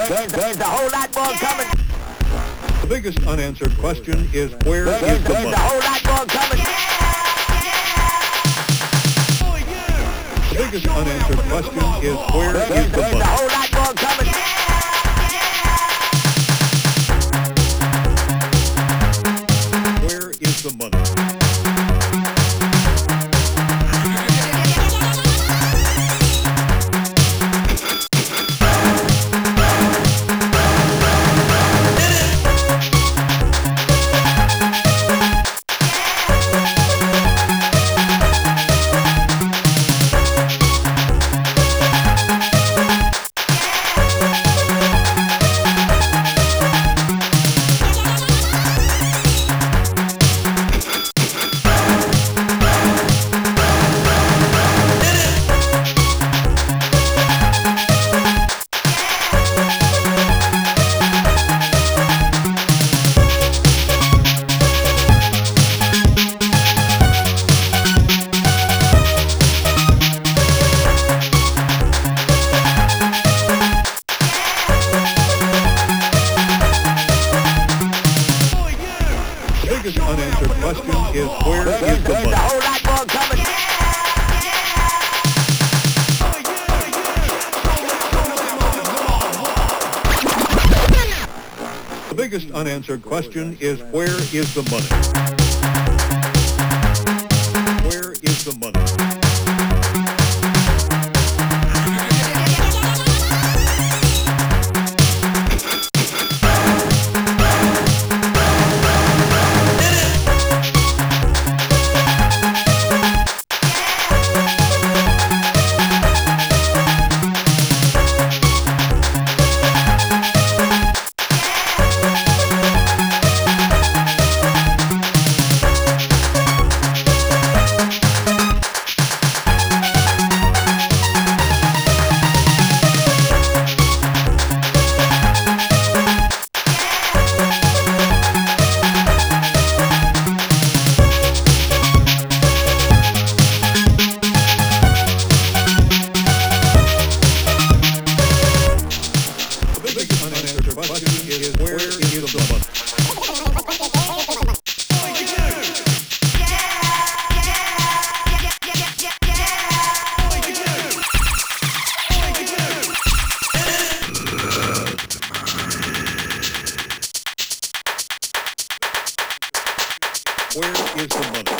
There's a whole lot more coming. The biggest unanswered question is where is the There's money? a whole lot more coming. The biggest unanswered question is where is the There's a money? whole lot more coming. Where is the money? The biggest unanswered question is where is the There's a money? whole lot more coming. The biggest unanswered question is where is the money? Where is the money? The biggest unanswered question is where is the money? Where is the money?